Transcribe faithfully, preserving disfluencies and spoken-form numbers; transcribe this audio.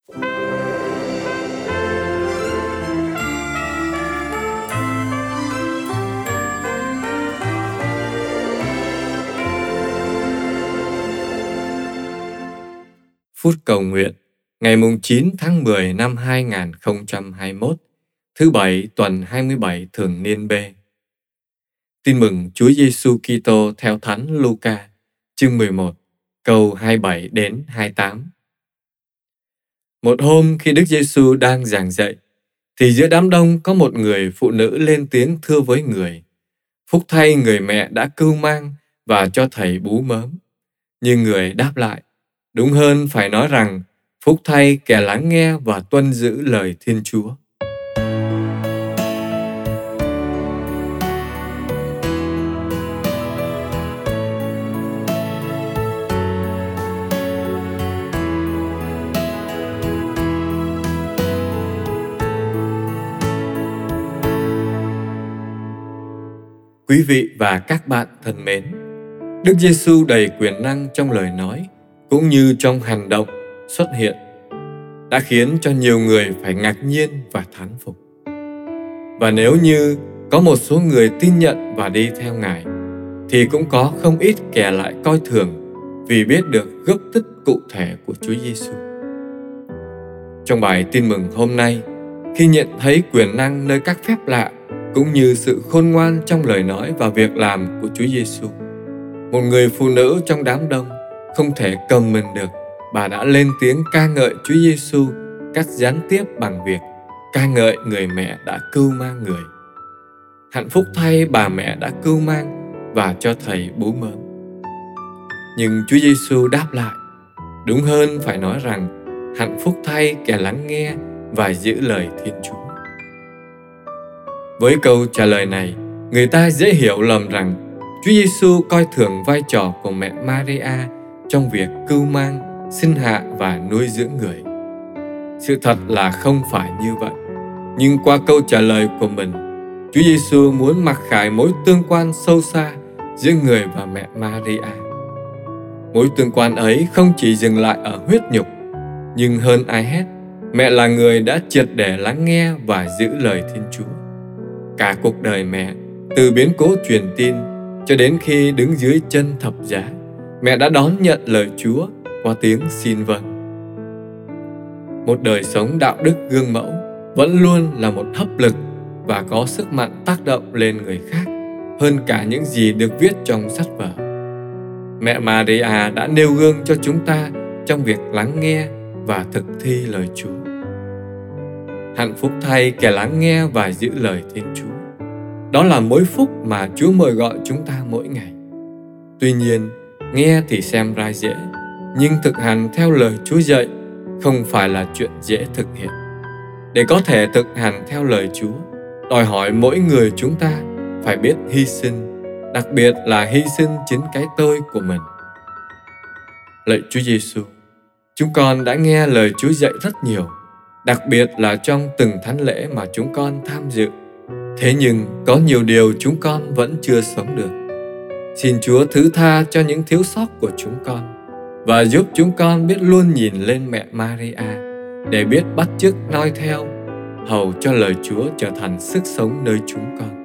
Phút cầu nguyện ngày chín tháng mười năm hai nghìn không trăm hai mươi mốt, thứ Bảy tuần hai mươi bảy thường niên B. Tin mừng Chúa Giêsu Kitô theo Thánh Luca, chương mười một, câu hai mươi bảy đến hai mươi tám. Một hôm khi Đức Giêsu đang giảng dạy, thì giữa đám đông có một người phụ nữ lên tiếng thưa với người: Phúc thay người mẹ đã cưu mang và cho thầy bú mớm. Nhưng người đáp lại: Đúng hơn phải nói rằng, phúc thay kẻ lắng nghe và tuân giữ lời Thiên Chúa. Quý vị và các bạn thân mến, Đức Giêsu đầy quyền năng trong lời nói cũng như trong hành động xuất hiện đã khiến cho nhiều người phải ngạc nhiên và thán phục. Và nếu như có một số người tin nhận và đi theo Ngài, thì cũng có không ít kẻ lại coi thường vì biết được gốc tích cụ thể của Chúa Giêsu. Trong bài tin mừng hôm nay, khi nhận thấy quyền năng nơi các phép lạ cũng như sự khôn ngoan trong lời nói và việc làm của Chúa Giêsu, một người phụ nữ trong đám đông không thể cầm mình được, bà đã lên tiếng ca ngợi Chúa Giêsu cách gián tiếp bằng việc ca ngợi người mẹ đã cưu mang người. Hạnh phúc thay bà mẹ đã cưu mang và cho thầy bú mớm. Nhưng Chúa Giêsu đáp lại: Đúng hơn phải nói rằng, hạnh phúc thay kẻ lắng nghe và giữ lời Thiên Chúa. Với câu trả lời này, người ta dễ hiểu lầm rằng Chúa Giêsu coi thường vai trò của mẹ Maria trong việc cưu mang, sinh hạ và nuôi dưỡng người. Sự thật là không phải như vậy. Nhưng qua câu trả lời của mình, Chúa Giêsu muốn mặc khải mối tương quan sâu xa giữa người và mẹ Maria. Mối tương quan ấy không chỉ dừng lại ở huyết nhục, nhưng hơn ai hết, mẹ là người đã triệt để lắng nghe và giữ lời Thiên Chúa. Cả cuộc đời mẹ, từ biến cố truyền tin cho đến khi đứng dưới chân thập giá, mẹ đã đón nhận lời Chúa qua tiếng xin vâng. Một đời sống đạo đức gương mẫu vẫn luôn là một hấp lực và có sức mạnh tác động lên người khác hơn cả những gì được viết trong sách vở. Mẹ Maria đã nêu gương cho chúng ta trong việc lắng nghe và thực thi lời Chúa. Hạnh phúc thay kẻ lắng nghe và giữ lời Thiên Chúa. Đó là mối phúc mà Chúa mời gọi chúng ta mỗi ngày. Tuy nhiên, nghe thì xem ra dễ, nhưng thực hành theo lời Chúa dạy không phải là chuyện dễ thực hiện. Để có thể thực hành theo lời Chúa, đòi hỏi mỗi người chúng ta phải biết hy sinh, đặc biệt là hy sinh chính cái tôi của mình. Lạy Chúa Giêsu, chúng con đã nghe lời Chúa dạy rất nhiều, đặc biệt là trong từng thánh lễ mà chúng con tham dự. Thế nhưng có nhiều điều chúng con vẫn chưa sống được. Xin Chúa thứ tha cho những thiếu sót của chúng con và giúp chúng con biết luôn nhìn lên mẹ Maria để biết bắt chước noi theo, hầu cho lời Chúa trở thành sức sống nơi chúng con.